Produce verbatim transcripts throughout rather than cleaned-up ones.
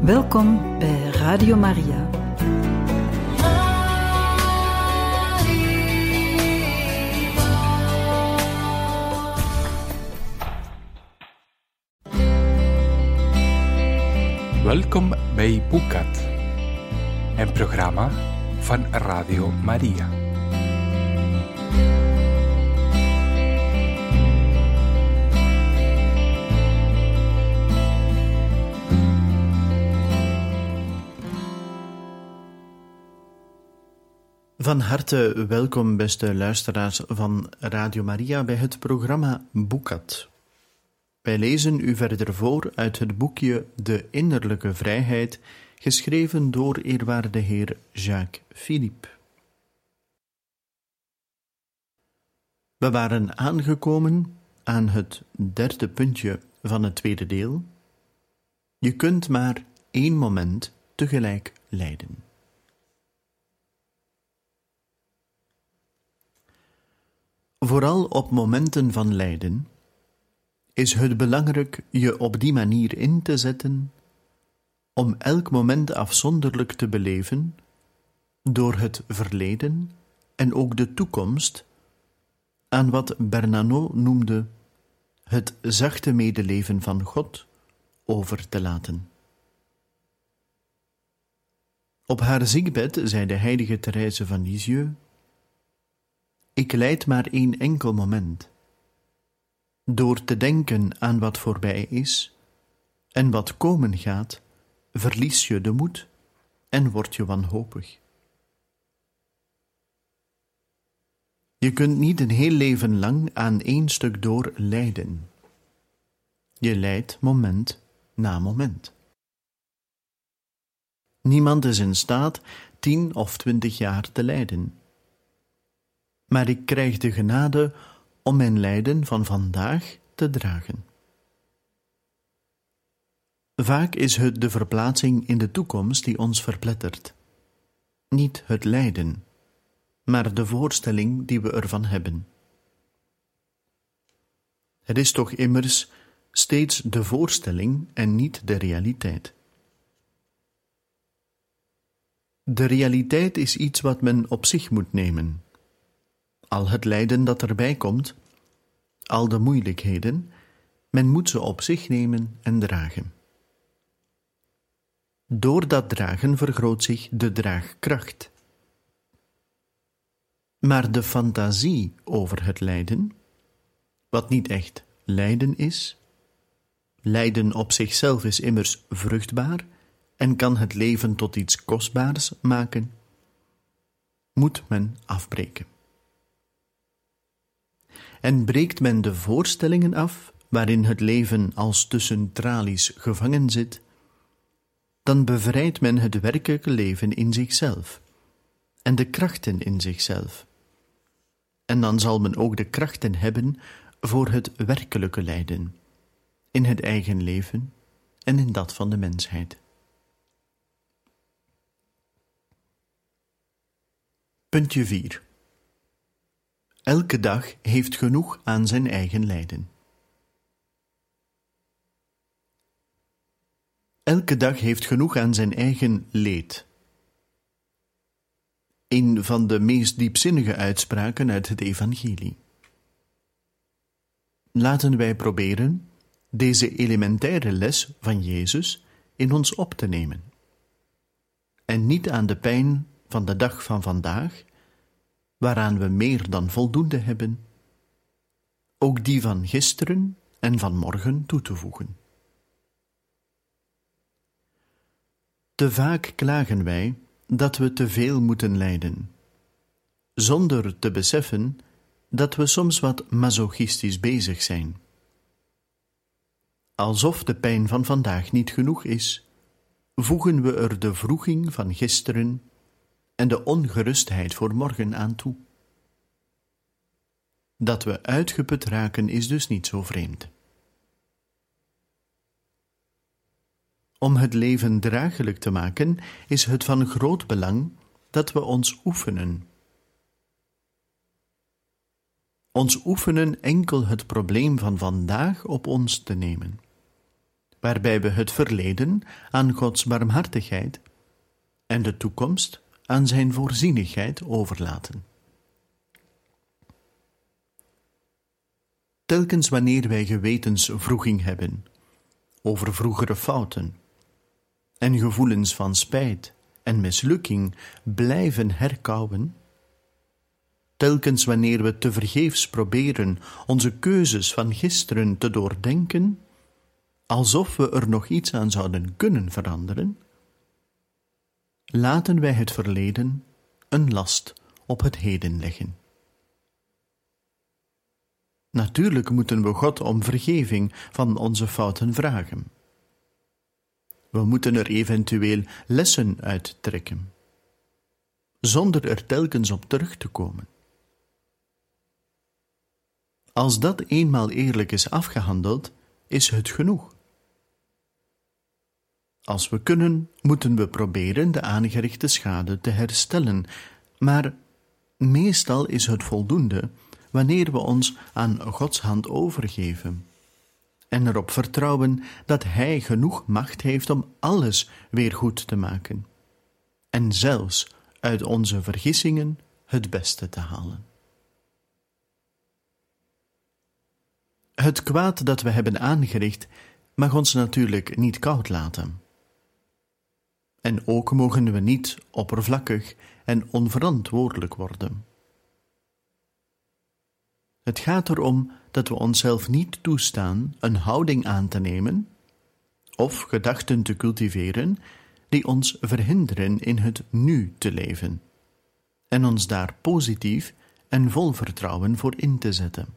Welkom bij Radio Maria. Welkom bij Bucat, een programma van Radio Maria. Van harte welkom, beste luisteraars van Radio Maria, bij het programma Bucat. Wij lezen u verder voor uit het boekje De Innerlijke Vrijheid, geschreven door eerwaarde heer Jacques Philippe. We waren aangekomen aan het derde puntje van het tweede deel. Je kunt maar één moment tegelijk lijden. Vooral op momenten van lijden is het belangrijk je op die manier in te zetten om elk moment afzonderlijk te beleven door het verleden en ook de toekomst aan wat Bernanos noemde het zachte medeleven van God over te laten. Op haar ziekbed zei de heilige Thérèse van Lisieux: ik lijd maar één enkel moment. Door te denken aan wat voorbij is en wat komen gaat, verlies je de moed en word je wanhopig. Je kunt niet een heel leven lang aan één stuk door lijden. Je lijdt moment na moment. Niemand is in staat tien of twintig jaar te lijden. Maar ik krijg de genade om mijn lijden van vandaag te dragen. Vaak is het de verplaatsing in de toekomst die ons verplettert. Niet het lijden, maar de voorstelling die we ervan hebben. Het is toch immers steeds de voorstelling en niet de realiteit. De realiteit is iets wat men op zich moet nemen. Al het lijden dat erbij komt, al de moeilijkheden, men moet ze op zich nemen en dragen. Door dat dragen vergroot zich de draagkracht. Maar de fantasie over het lijden, wat niet echt lijden is, lijden op zichzelf is immers vruchtbaar en kan het leven tot iets kostbaars maken, moet men afbreken. En breekt men de voorstellingen af, waarin het leven als tussen tralies gevangen zit, dan bevrijdt men het werkelijke leven in zichzelf en de krachten in zichzelf. En dan zal men ook de krachten hebben voor het werkelijke lijden, in het eigen leven en in dat van de mensheid. Puntje vier. Elke dag heeft genoeg aan zijn eigen lijden. Elke dag heeft genoeg aan zijn eigen leed. Een van de meest diepzinnige uitspraken uit het evangelie. Laten wij proberen deze elementaire les van Jezus in ons op te nemen. En niet aan de pijn van de dag van vandaag, waaraan we meer dan voldoende hebben, ook die van gisteren en van morgen toe te voegen. Te vaak klagen wij dat we te veel moeten lijden, zonder te beseffen dat we soms wat masochistisch bezig zijn. Alsof de pijn van vandaag niet genoeg is, voegen we er de wroeging van gisteren en de ongerustheid voor morgen aan toe. Dat we uitgeput raken is dus niet zo vreemd. Om het leven draaglijk te maken, is het van groot belang dat we ons oefenen. Ons oefenen enkel het probleem van vandaag op ons te nemen, waarbij we het verleden aan Gods barmhartigheid en de toekomst aan zijn voorzienigheid overlaten. Telkens wanneer wij gewetenswroeging hebben over vroegere fouten en gevoelens van spijt en mislukking blijven herkauwen, telkens wanneer we tevergeefs proberen onze keuzes van gisteren te doordenken, alsof we er nog iets aan zouden kunnen veranderen, laten wij het verleden een last op het heden leggen. Natuurlijk moeten we God om vergeving van onze fouten vragen. We moeten er eventueel lessen uit trekken, zonder er telkens op terug te komen. Als dat eenmaal eerlijk is afgehandeld, is het genoeg. Als we kunnen, moeten we proberen de aangerichte schade te herstellen, maar meestal is het voldoende wanneer we ons aan Gods hand overgeven en erop vertrouwen dat Hij genoeg macht heeft om alles weer goed te maken en zelfs uit onze vergissingen het beste te halen. Het kwaad dat we hebben aangericht mag ons natuurlijk niet koud laten. En ook mogen we niet oppervlakkig en onverantwoordelijk worden. Het gaat erom dat we onszelf niet toestaan een houding aan te nemen of gedachten te cultiveren die ons verhinderen in het nu te leven en ons daar positief en vol vertrouwen voor in te zetten.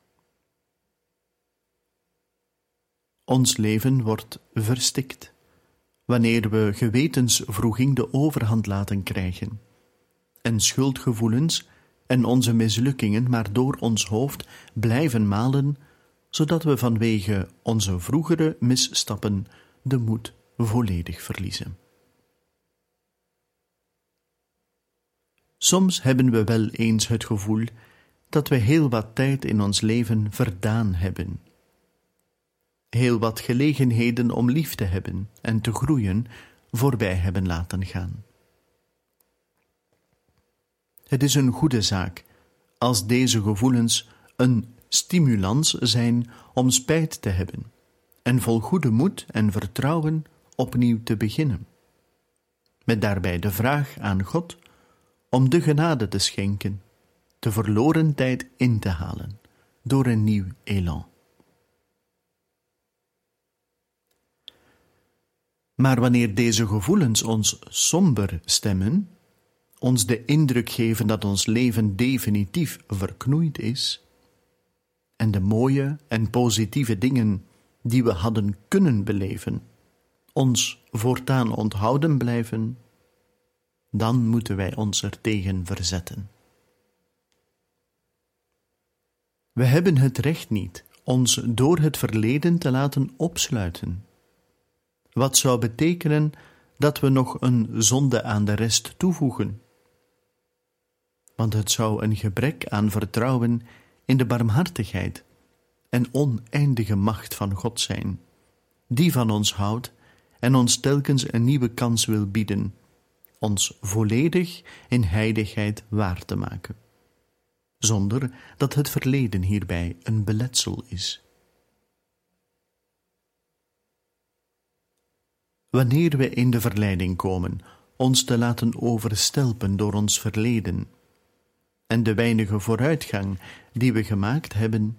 Ons leven wordt verstikt wanneer we gewetenswroeging de overhand laten krijgen en schuldgevoelens en onze mislukkingen maar door ons hoofd blijven malen, zodat we vanwege onze vroegere misstappen de moed volledig verliezen. Soms hebben we wel eens het gevoel dat we heel wat tijd in ons leven verdaan hebben. Heel wat gelegenheden om lief te hebben en te groeien voorbij hebben laten gaan. Het is een goede zaak als deze gevoelens een stimulans zijn om spijt te hebben en vol goede moed en vertrouwen opnieuw te beginnen. Met daarbij de vraag aan God om de genade te schenken, de verloren tijd in te halen door een nieuw elan. Maar wanneer deze gevoelens ons somber stemmen, ons de indruk geven dat ons leven definitief verknoeid is, en de mooie en positieve dingen die we hadden kunnen beleven, ons voortaan onthouden blijven, dan moeten wij ons er tegen verzetten. We hebben het recht niet ons door het verleden te laten opsluiten. Wat zou betekenen dat we nog een zonde aan de rest toevoegen? Want het zou een gebrek aan vertrouwen in de barmhartigheid en oneindige macht van God zijn, die van ons houdt en ons telkens een nieuwe kans wil bieden, ons volledig in heiligheid waar te maken, zonder dat het verleden hierbij een beletsel is. Wanneer we in de verleiding komen ons te laten overstelpen door ons verleden en de weinige vooruitgang die we gemaakt hebben,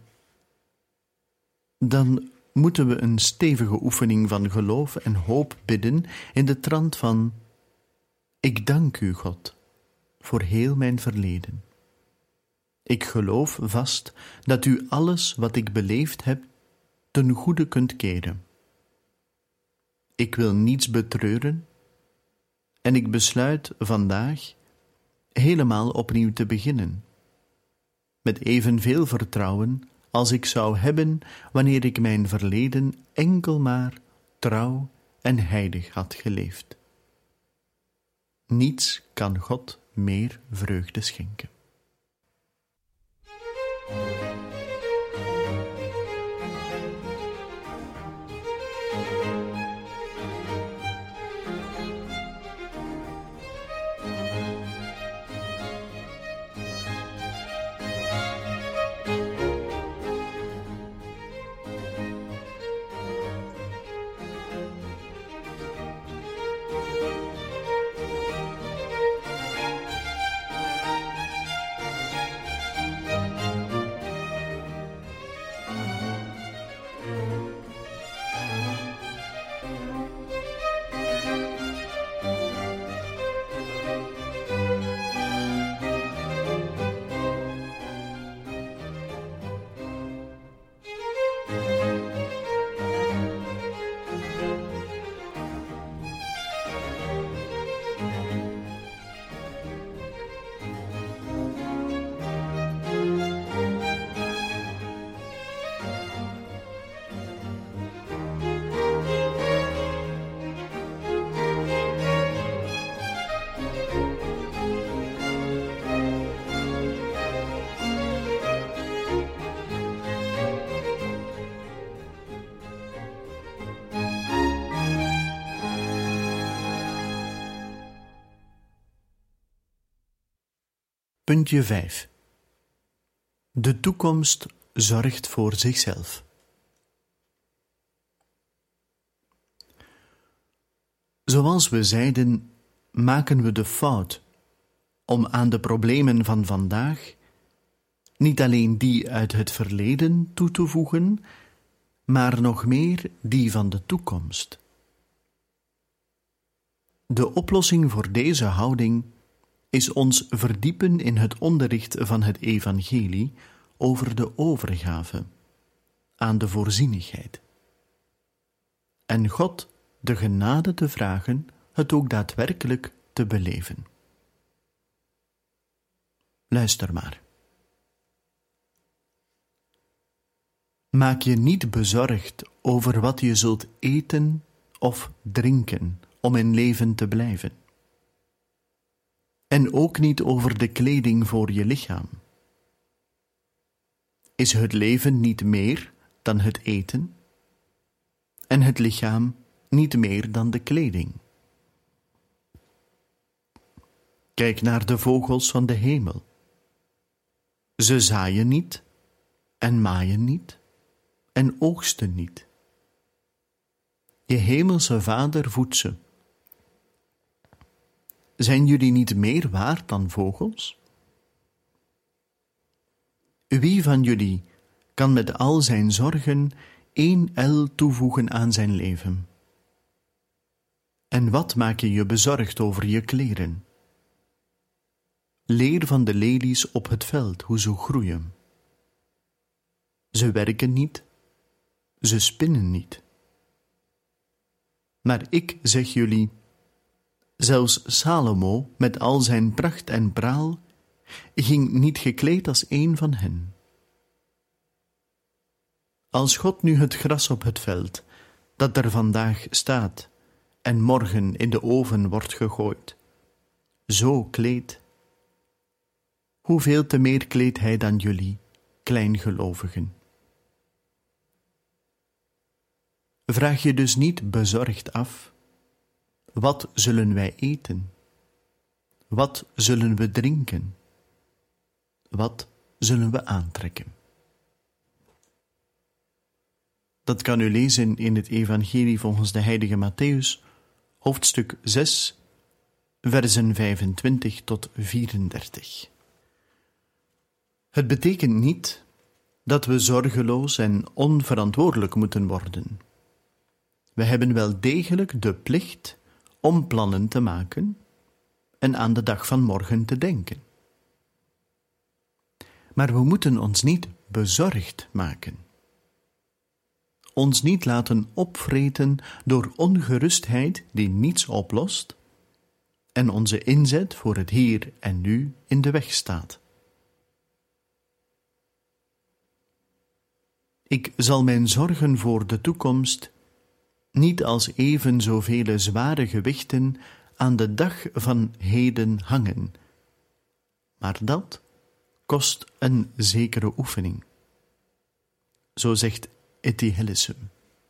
dan moeten we een stevige oefening van geloof en hoop bidden in de trant van: ik dank u, God, voor heel mijn verleden. Ik geloof vast dat u alles wat ik beleefd heb ten goede kunt keren. Ik wil niets betreuren en ik besluit vandaag helemaal opnieuw te beginnen, met evenveel vertrouwen als ik zou hebben wanneer ik mijn verleden enkel maar trouw en heilig had geleefd. Niets kan God meer vreugde schenken. Puntje vijf. De toekomst zorgt voor zichzelf. Zoals we zeiden, maken we de fout om aan de problemen van vandaag niet alleen die uit het verleden toe te voegen, maar nog meer die van de toekomst. De oplossing voor deze houding is ons verdiepen in het onderricht van het evangelie over de overgave aan de voorzienigheid. En God de genade te vragen het ook daadwerkelijk te beleven. Luister maar. Maak je niet bezorgd over wat je zult eten of drinken om in leven te blijven. En ook niet over de kleding voor je lichaam. Is het leven niet meer dan het eten? En het lichaam niet meer dan de kleding? Kijk naar de vogels van de hemel. Ze zaaien niet en maaien niet en oogsten niet. Je hemelse Vader voedt ze. Zijn jullie niet meer waard dan vogels? Wie van jullie kan met al zijn zorgen één el toevoegen aan zijn leven? En wat maak je je bezorgd over je kleren? Leer van de lelies op het veld hoe ze groeien. Ze werken niet, ze spinnen niet. Maar ik zeg jullie, zelfs Salomo met al zijn pracht en praal ging niet gekleed als een van hen. Als God nu het gras op het veld, dat er vandaag staat en morgen in de oven wordt gegooid, zo kleedt, hoeveel te meer kleedt hij dan jullie, kleingelovigen. Vraag je dus niet bezorgd af, wat zullen wij eten? Wat zullen we drinken? Wat zullen we aantrekken? Dat kan u lezen in het Evangelie volgens de heilige Mattheüs, hoofdstuk zes, versen vijfentwintig tot vierendertig. Het betekent niet dat we zorgeloos en onverantwoordelijk moeten worden. We hebben wel degelijk de plicht om plannen te maken en aan de dag van morgen te denken. Maar we moeten ons niet bezorgd maken. Ons niet laten opvreten door ongerustheid die niets oplost en onze inzet voor het hier en nu in de weg staat. Ik zal mijn zorgen voor de toekomst niet als even zoveel zware gewichten aan de dag van heden hangen, maar dat kost een zekere oefening. Zo zegt Etty Hillesum.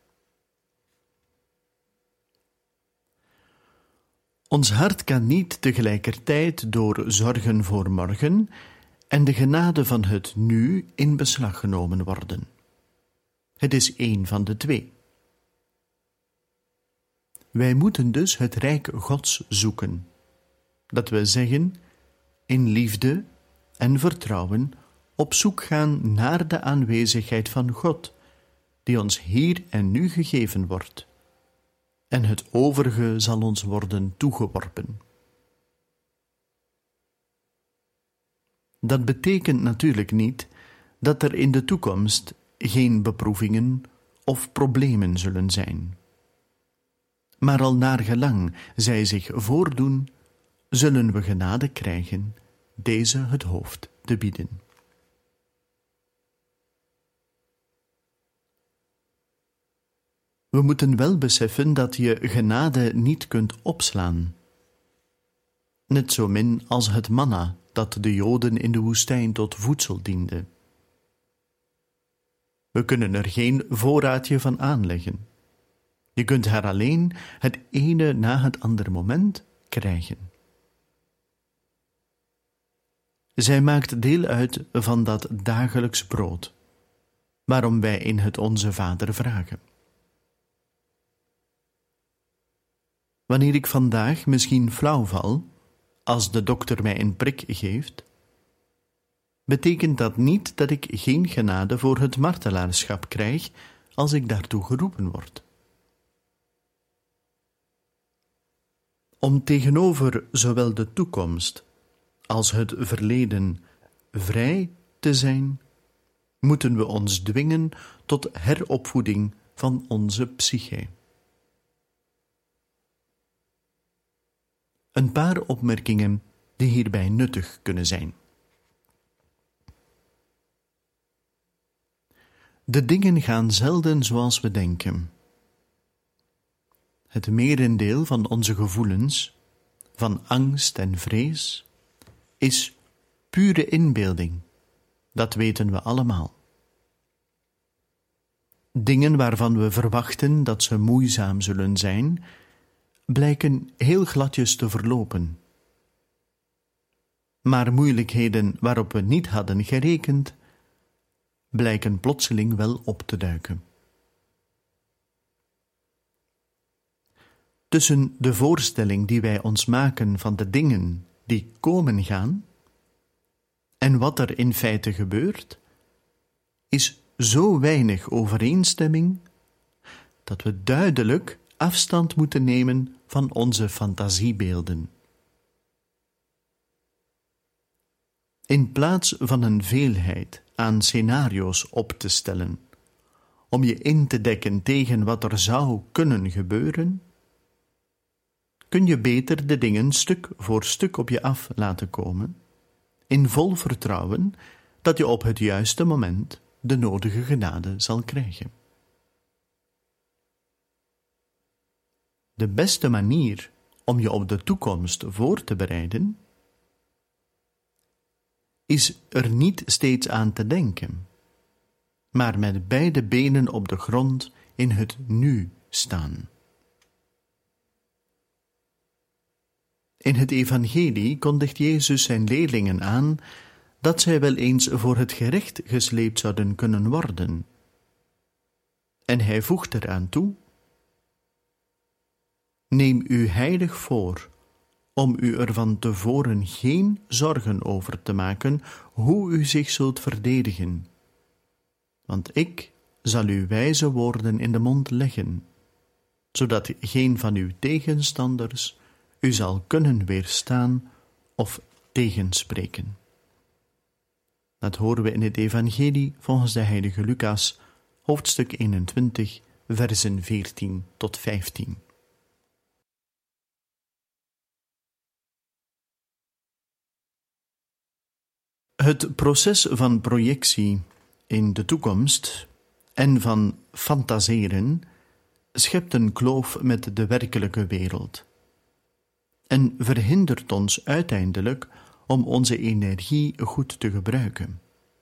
Ons hart kan niet tegelijkertijd door zorgen voor morgen en de genade van het nu in beslag genomen worden. Het is één van de twee. Wij moeten dus het rijk Gods zoeken, dat we zeggen, in liefde en vertrouwen op zoek gaan naar de aanwezigheid van God, die ons hier en nu gegeven wordt, en het overige zal ons worden toegeworpen. Dat betekent natuurlijk niet dat er in de toekomst geen beproevingen of problemen zullen zijn. Maar al naar gelang zij zich voordoen, zullen we genade krijgen deze het hoofd te bieden. We moeten wel beseffen dat je genade niet kunt opslaan. Net zo min als het manna dat de Joden in de woestijn tot voedsel diende. We kunnen er geen voorraadje van aanleggen. Je kunt haar alleen het ene na het andere moment krijgen. Zij maakt deel uit van dat dagelijks brood, waarom wij in het Onze Vader vragen. Wanneer ik vandaag misschien flauw val, als de dokter mij een prik geeft, betekent dat niet dat ik geen genade voor het martelaarschap krijg als ik daartoe geroepen word. Om tegenover zowel de toekomst als het verleden vrij te zijn, moeten we ons dwingen tot heropvoeding van onze psyche. Een paar opmerkingen die hierbij nuttig kunnen zijn. De dingen gaan zelden zoals we denken. Het merendeel van onze gevoelens, van angst en vrees, is pure inbeelding. Dat weten we allemaal. Dingen waarvan we verwachten dat ze moeizaam zullen zijn, blijken heel gladjes te verlopen. Maar moeilijkheden waarop we niet hadden gerekend, blijken plotseling wel op te duiken. Tussen de voorstelling die wij ons maken van de dingen die komen gaan en wat er in feite gebeurt, is zo weinig overeenstemming dat we duidelijk afstand moeten nemen van onze fantasiebeelden. In plaats van een veelheid aan scenario's op te stellen, om je in te dekken tegen wat er zou kunnen gebeuren, kun je beter de dingen stuk voor stuk op je af laten komen, in vol vertrouwen dat je op het juiste moment de nodige genade zal krijgen. De beste manier om je op de toekomst voor te bereiden, is er niet steeds aan te denken, maar met beide benen op de grond in het nu staan. In het evangelie kondigt Jezus zijn leerlingen aan dat zij wel eens voor het gerecht gesleept zouden kunnen worden. En hij voegt eraan toe: neem u heilig voor om u er van tevoren geen zorgen over te maken hoe u zich zult verdedigen. Want ik zal u wijze woorden in de mond leggen, zodat geen van uw tegenstanders u zal kunnen weerstaan of tegenspreken. Dat horen we in het evangelie volgens de heilige Lucas, hoofdstuk eenentwintig, versen veertien tot vijftien. Het proces van projectie in de toekomst en van fantaseren schept een kloof met de werkelijke wereld en verhindert ons uiteindelijk om onze energie goed te gebruiken.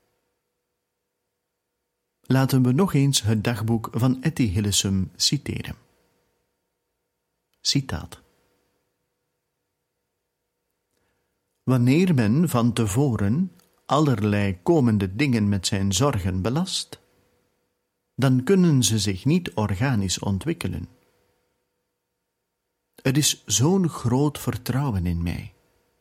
Laten we nog eens het dagboek van Etty Hillesum citeren. Citaat. Wanneer men van tevoren allerlei komende dingen met zijn zorgen belast, dan kunnen ze zich niet organisch ontwikkelen. Er is zo'n groot vertrouwen in mij.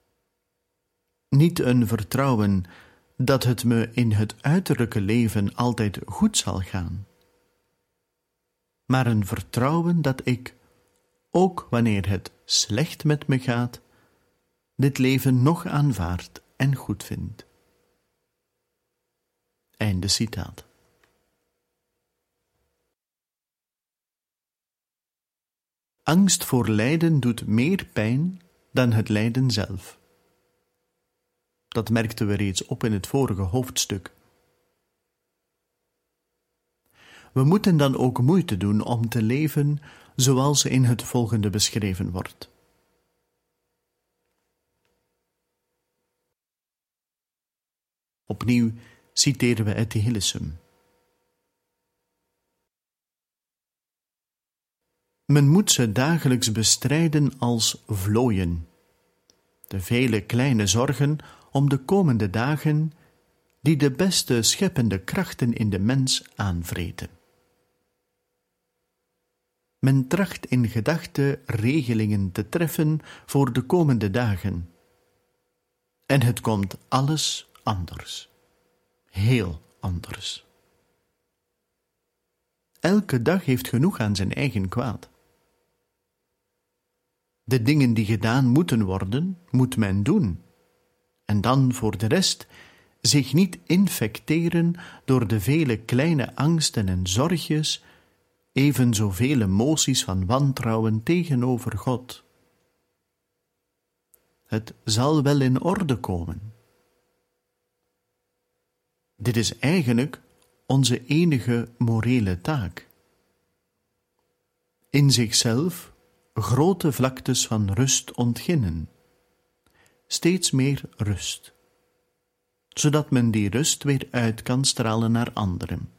Niet een vertrouwen dat het me in het uiterlijke leven altijd goed zal gaan, maar een vertrouwen dat ik, ook wanneer het slecht met me gaat, dit leven nog aanvaard en goed vind. Einde citaat. Angst voor lijden doet meer pijn dan het lijden zelf. Dat merkten we reeds op in het vorige hoofdstuk. We moeten dan ook moeite doen om te leven zoals in het volgende beschreven wordt. Opnieuw citeren we Etty Hillesum. Men moet ze dagelijks bestrijden als vlooien, de vele kleine zorgen om de komende dagen die de beste scheppende krachten in de mens aanvreten. Men tracht in gedachten regelingen te treffen voor de komende dagen. En het komt alles anders. Heel anders. Elke dag heeft genoeg aan zijn eigen kwaad. De dingen die gedaan moeten worden, moet men doen. En dan voor de rest zich niet infecteren door de vele kleine angsten en zorgjes, evenzo veel emoties van wantrouwen tegenover God. Het zal wel in orde komen. Dit is eigenlijk onze enige morele taak. In zichzelf grote vlaktes van rust ontginnen. Steeds meer rust. Zodat men die rust weer uit kan stralen naar anderen.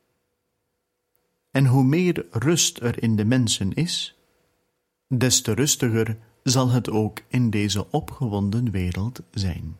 En hoe meer rust er in de mensen is, des te rustiger zal het ook in deze opgewonden wereld zijn.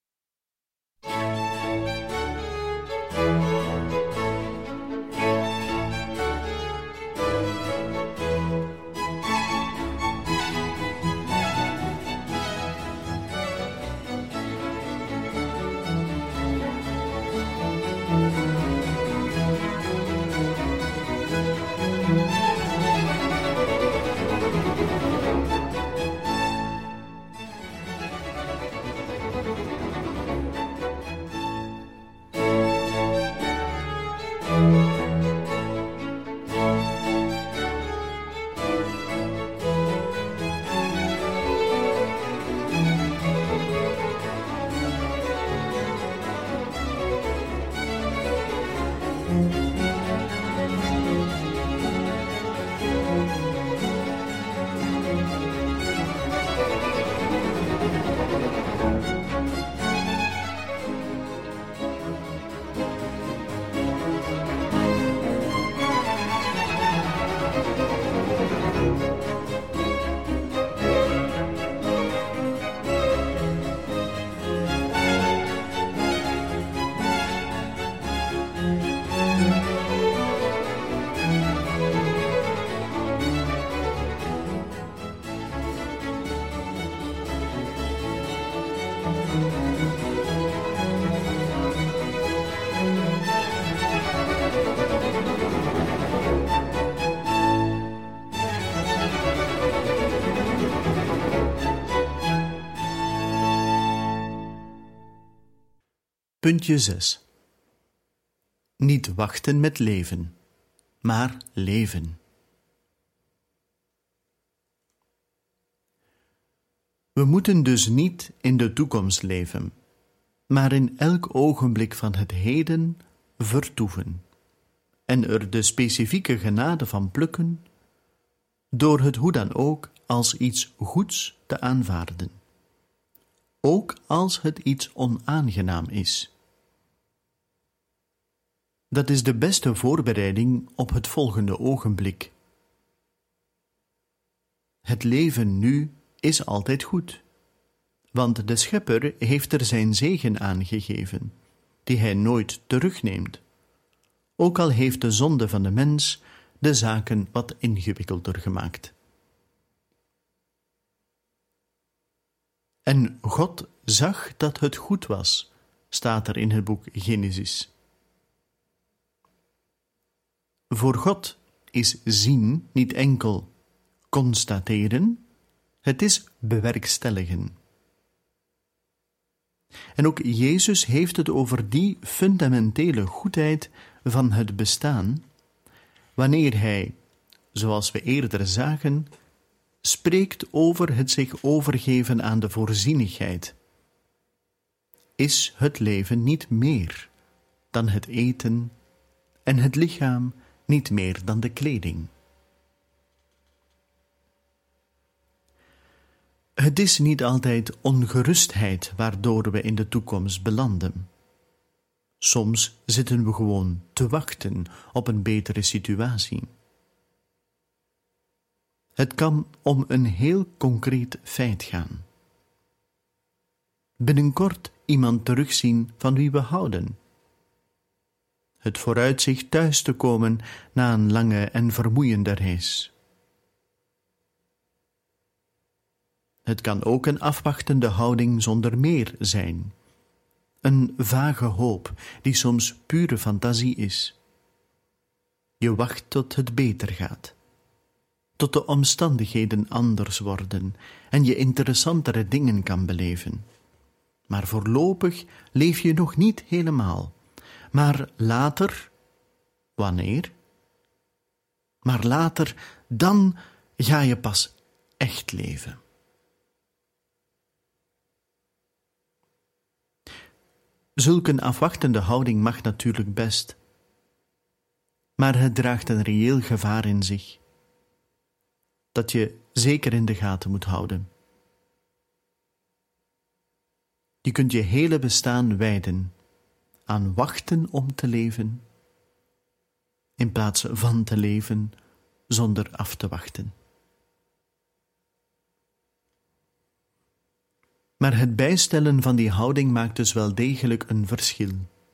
Puntje zes. Niet wachten met leven, maar leven. We moeten dus niet in de toekomst leven, maar in elk ogenblik van het heden vertoeven en er de specifieke genade van plukken, door het hoe dan ook als iets goeds te aanvaarden, ook als het iets onaangenaam is. Dat is de beste voorbereiding op het volgende ogenblik. Het leven nu is altijd goed, want de Schepper heeft er zijn zegen aan gegeven, die hij nooit terugneemt, ook al heeft de zonde van de mens de zaken wat ingewikkelder gemaakt. En God zag dat het goed was, staat er in het boek Genesis. Voor God is zien niet enkel constateren, het is bewerkstelligen. En ook Jezus heeft het over die fundamentele goedheid van het bestaan, wanneer hij, zoals we eerder zagen, spreekt over het zich overgeven aan de voorzienigheid. Is het leven niet meer dan het eten en het lichaam niet meer dan de kleding? Het is niet altijd ongerustheid waardoor we in de toekomst belanden. Soms zitten we gewoon te wachten op een betere situatie. Het kan om een heel concreet feit gaan. binnenkort iemand terugzien van wie we houden. Het vooruitzicht thuis te komen na een lange en vermoeiende reis. Het kan ook een afwachtende houding zonder meer zijn. Een vage hoop die soms pure fantasie is. Je wacht tot het beter gaat. Tot de omstandigheden anders worden en je interessantere dingen kan beleven. Maar voorlopig leef je nog niet helemaal. Maar later, wanneer? Maar later, dan ga je pas echt leven. Zulk een afwachtende houding mag natuurlijk best. Maar het draagt een reëel gevaar in zich, dat je zeker in de gaten moet houden. Je kunt je hele bestaan wijden aan wachten om te leven, in plaats van te leven zonder af te wachten. Maar het bijstellen van die houding maakt dus wel degelijk een verschil.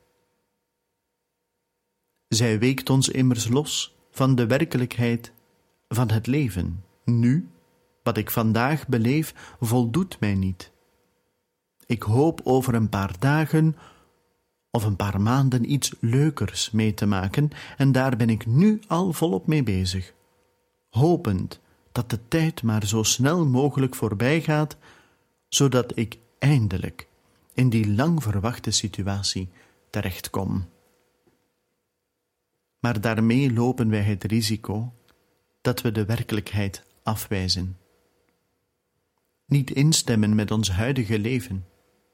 Zij weekt ons immers los van de werkelijkheid van het leven. Nu, wat ik vandaag beleef, voldoet mij niet. Ik hoop over een paar dagen of een paar maanden iets leukers mee te maken en daar ben ik nu al volop mee bezig. Hopend dat de tijd maar zo snel mogelijk voorbij gaat, zodat ik eindelijk in die lang verwachte situatie terechtkom. Maar daarmee lopen wij het risico dat we de werkelijkheid afwijzen. Niet instemmen met ons huidige leven.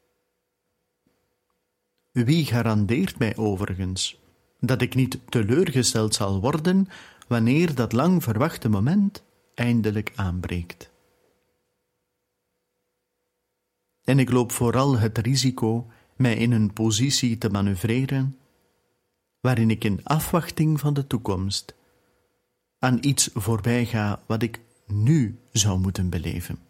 Wie garandeert mij overigens dat ik niet teleurgesteld zal worden wanneer dat lang verwachte moment eindelijk aanbreekt? En ik loop vooral het risico mij in een positie te manoeuvreren waarin ik in afwachting van de toekomst aan iets voorbij ga wat ik nu zou moeten beleven.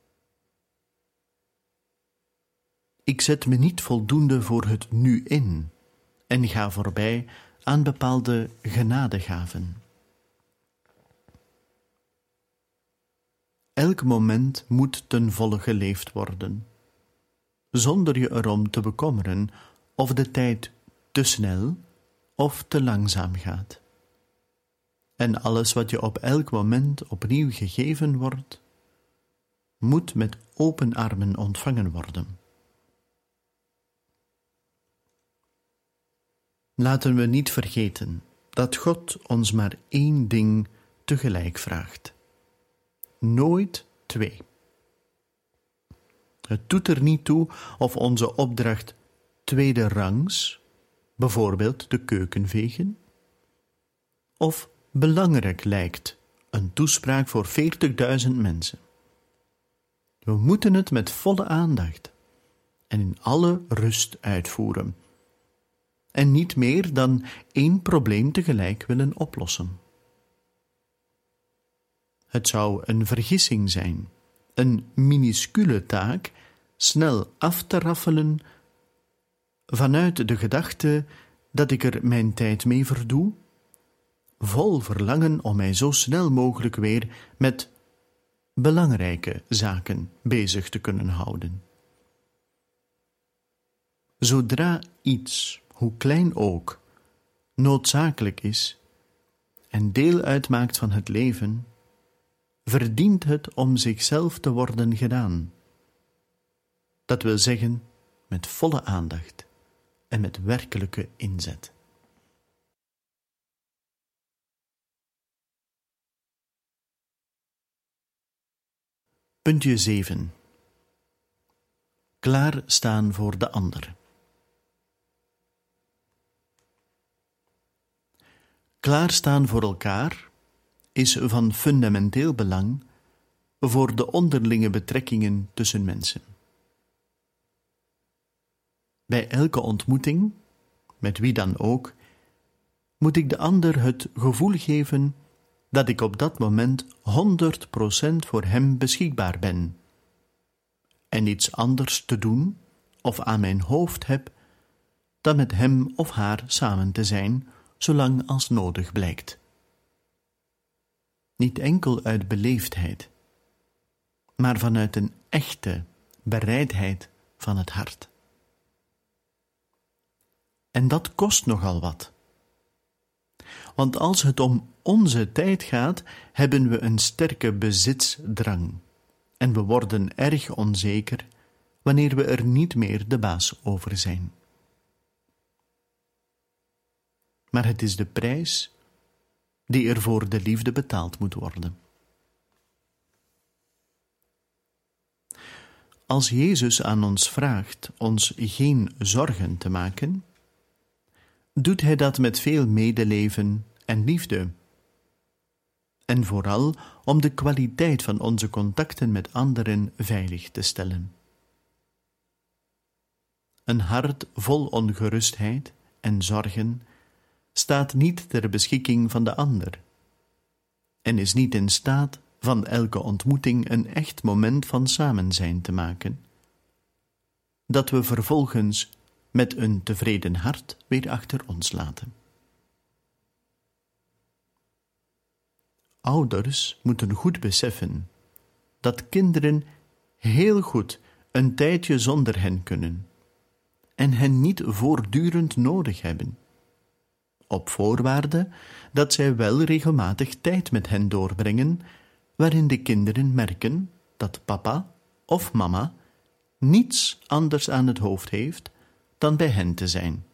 Ik zet me niet voldoende voor het nu in en ga voorbij aan bepaalde genadegaven. Elk moment moet ten volle geleefd worden, zonder je erom te bekommeren of de tijd te snel of te langzaam gaat. En alles wat je op elk moment opnieuw gegeven wordt, moet met open armen ontvangen worden. Laten we niet vergeten dat God ons maar één ding tegelijk vraagt. Nooit twee. Het doet er niet toe of onze opdracht tweede rangs, bijvoorbeeld de keuken vegen, of belangrijk lijkt, een toespraak voor veertigduizend mensen. We moeten het met volle aandacht en in alle rust uitvoeren, en niet meer dan één probleem tegelijk willen oplossen. Het zou een vergissing zijn, een minuscule taak snel af te raffelen vanuit de gedachte dat ik er mijn tijd mee verdoe, vol verlangen om mij zo snel mogelijk weer met belangrijke zaken bezig te kunnen houden. Zodra iets, hoe klein ook, noodzakelijk is en deel uitmaakt van het leven, verdient het om zichzelf te worden gedaan. Dat wil zeggen, met volle aandacht en met werkelijke inzet. Puntje zeven. Klaarstaan voor de ander. Klaarstaan voor elkaar is van fundamenteel belang voor de onderlinge betrekkingen tussen mensen. Bij elke ontmoeting, met wie dan ook, moet ik de ander het gevoel geven dat ik op dat moment honderd procent voor hem beschikbaar ben. En iets anders te doen of aan mijn hoofd heb, dan met hem of haar samen te zijn, zolang als nodig blijkt. Niet enkel uit beleefdheid, maar vanuit een echte bereidheid van het hart. En dat kost nogal wat. Want als het om onze tijd gaat, hebben we een sterke bezitsdrang en we worden erg onzeker wanneer we er niet meer de baas over zijn. Maar het is de prijs die er voor de liefde betaald moet worden. Als Jezus aan ons vraagt ons geen zorgen te maken, doet hij dat met veel medeleven en liefde. En vooral om de kwaliteit van onze contacten met anderen veilig te stellen. Een hart vol ongerustheid en zorgen staat niet ter beschikking van de ander en is niet in staat van elke ontmoeting een echt moment van samenzijn te maken, dat we vervolgens met een tevreden hart weer achter ons laten. Ouders moeten goed beseffen dat kinderen heel goed een tijdje zonder hen kunnen en hen niet voortdurend nodig hebben, op voorwaarde dat zij wel regelmatig tijd met hen doorbrengen, waarin de kinderen merken dat papa of mama niets anders aan het hoofd heeft dan bij hen te zijn.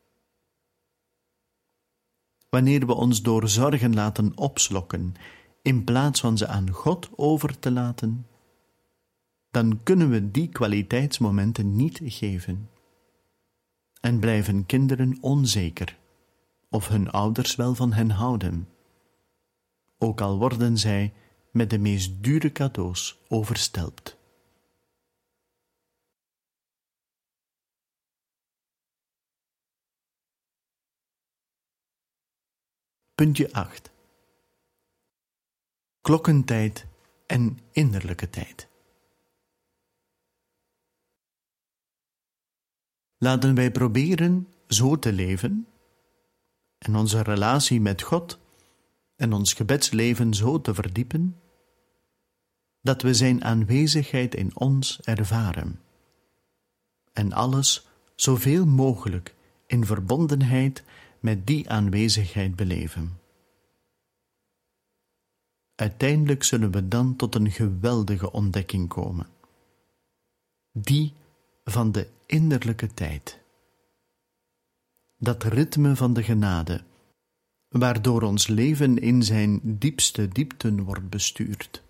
Wanneer we ons door zorgen laten opslokken, in plaats van ze aan God over te laten, dan kunnen we die kwaliteitsmomenten niet geven en blijven kinderen onzeker of hun ouders wel van hen houden, ook al worden zij met de meest dure cadeaus overstelpt. Puntje acht. Klokkentijd en innerlijke tijd. Laten wij proberen zo te leven en onze relatie met God en ons gebedsleven zo te verdiepen, dat we zijn aanwezigheid in ons ervaren en alles zoveel mogelijk in verbondenheid met die aanwezigheid beleven. Uiteindelijk zullen we dan tot een geweldige ontdekking komen, die van de innerlijke tijd. Dat ritme van de genade, waardoor ons leven in zijn diepste diepten wordt bestuurd.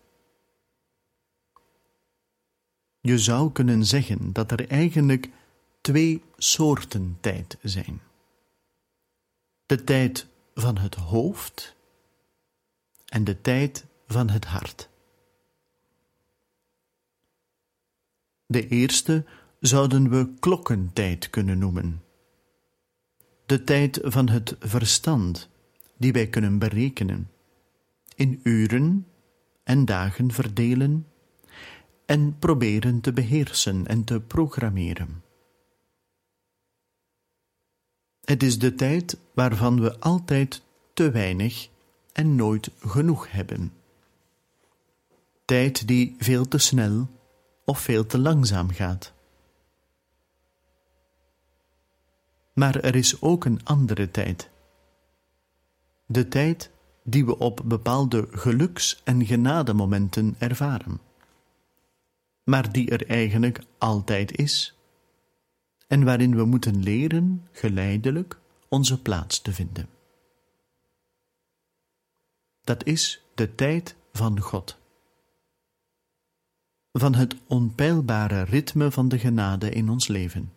Je zou kunnen zeggen dat er eigenlijk twee soorten tijd zijn. De tijd van het hoofd en de tijd van het hart. De eerste zouden we klokkentijd kunnen noemen. De tijd van het verstand, die wij kunnen berekenen, in uren en dagen verdelen en proberen te beheersen en te programmeren. Het is de tijd waarvan we altijd te weinig en nooit genoeg hebben. Tijd die veel te snel of veel te langzaam gaat. Maar er is ook een andere tijd. De tijd die we op bepaalde geluks- en genademomenten ervaren, maar die er eigenlijk altijd is, en waarin we moeten leren geleidelijk onze plaats te vinden. Dat is de tijd van God, van het onpeilbare ritme van de genade in ons leven.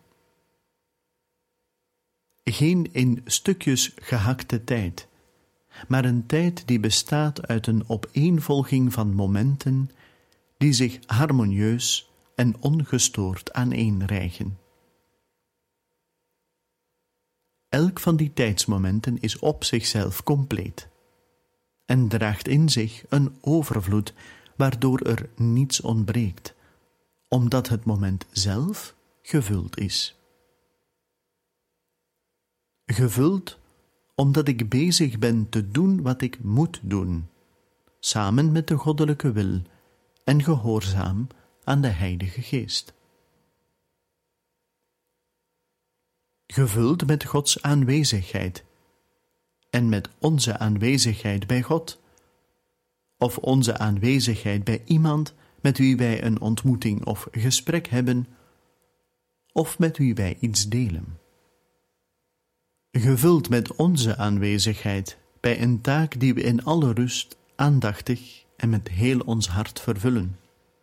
Geen in stukjes gehakte tijd, maar een tijd die bestaat uit een opeenvolging van momenten die zich harmonieus en ongestoord aaneenrijgen. Elk van die tijdsmomenten is op zichzelf compleet en draagt in zich een overvloed waardoor er niets ontbreekt, omdat het moment zelf gevuld is. Gevuld omdat ik bezig ben te doen wat ik moet doen, samen met de goddelijke wil en gehoorzaam aan de Heilige Geest. Gevuld met Gods aanwezigheid en met onze aanwezigheid bij God, of onze aanwezigheid bij iemand met wie wij een ontmoeting of gesprek hebben, of met wie wij iets delen. Gevuld met onze aanwezigheid bij een taak die we in alle rust, aandachtig en met heel ons hart vervullen.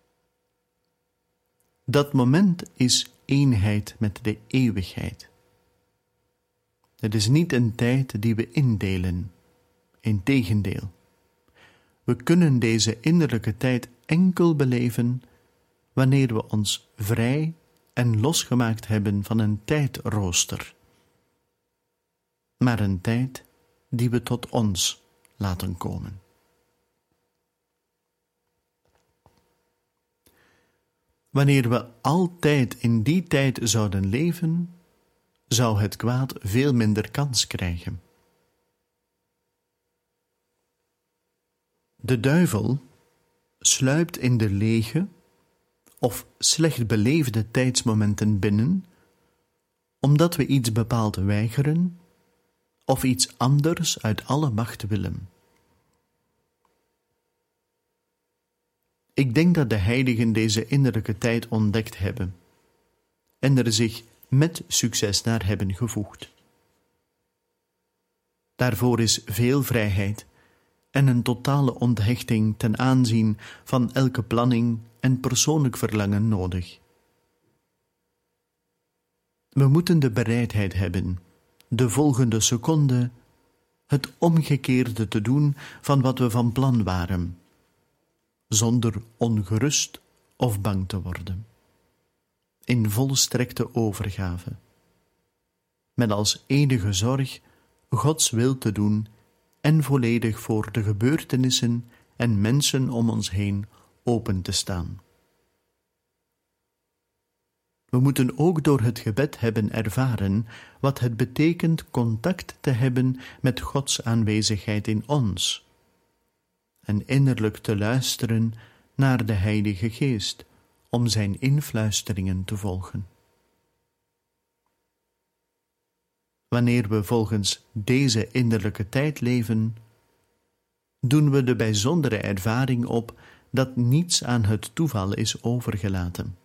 Dat moment is eenheid met de eeuwigheid. Het is niet een tijd die we indelen, integendeel. We kunnen deze innerlijke tijd enkel beleven wanneer we ons vrij en losgemaakt hebben van een tijdrooster, maar een tijd die we tot ons laten komen. Wanneer we altijd in die tijd zouden leven, zou het kwaad veel minder kans krijgen. De duivel sluipt in de lege of slecht beleefde tijdsmomenten binnen, omdat we iets bepaald weigeren of iets anders uit alle macht willen. Ik denk dat de heiligen deze innerlijke tijd ontdekt hebben en er zich met succes naar hebben gevoegd. Daarvoor is veel vrijheid en een totale onthechting ten aanzien van elke planning en persoonlijk verlangen nodig. We moeten de bereidheid hebben de volgende seconde het omgekeerde te doen van wat we van plan waren, zonder ongerust of bang te worden, in volstrekte overgave, met als enige zorg Gods wil te doen en volledig voor de gebeurtenissen en mensen om ons heen open te staan. We moeten ook door het gebed hebben ervaren wat het betekent contact te hebben met Gods aanwezigheid in ons en innerlijk te luisteren naar de Heilige Geest om zijn influisteringen te volgen. Wanneer we volgens deze innerlijke tijd leven, doen we de bijzondere ervaring op dat niets aan het toeval is overgelaten.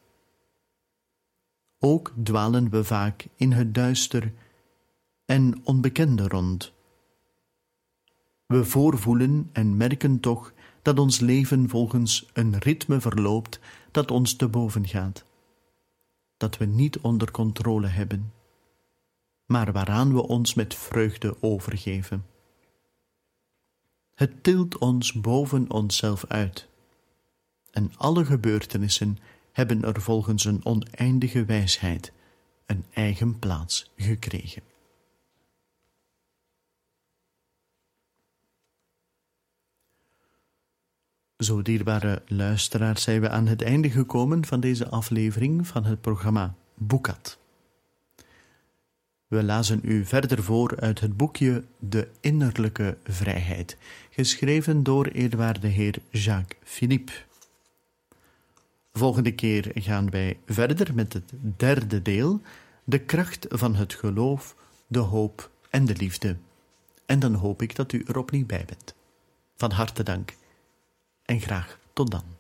Ook dwalen we vaak in het duister en onbekende rond. We voorvoelen en merken toch dat ons leven volgens een ritme verloopt dat ons te boven gaat, dat we niet onder controle hebben, maar waaraan we ons met vreugde overgeven. Het tilt ons boven onszelf uit, en alle gebeurtenissen hebben er volgens een oneindige wijsheid een eigen plaats gekregen. Zo, dierbare luisteraars, zijn we aan het einde gekomen van deze aflevering van het programma Boekat. We lazen u verder voor uit het boekje De Innerlijke Vrijheid, geschreven door eerwaarde heer Jacques Philippe. Volgende keer gaan wij verder met het derde deel, de kracht van het geloof, de hoop en de liefde. En dan hoop ik dat u er opnieuw bij bent. Van harte dank en graag tot dan.